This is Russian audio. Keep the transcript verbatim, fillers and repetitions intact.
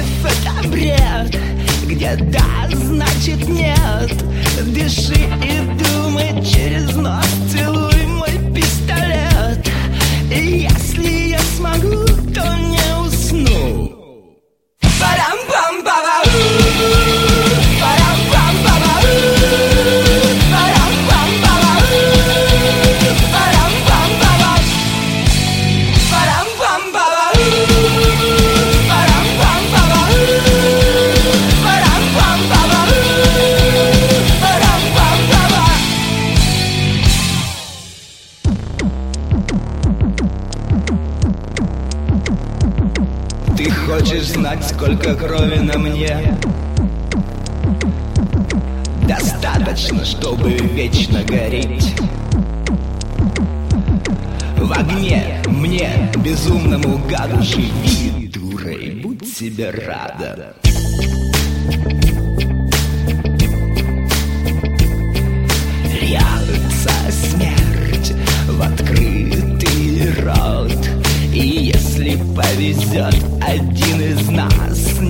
любовь — это бред, где да, значит нет. Дыши и думай через нос, целуй мой пистолет. И если я смогу, то не усну. Парам-пам-пам-пам. Ты хочешь знать, сколько крови на мне? Достаточно, чтобы вечно гореть в огне. Мне, безумному гаду, живи, дурой, будь себе рада. Льется смерть в открытый рот. И если повезет, один из нас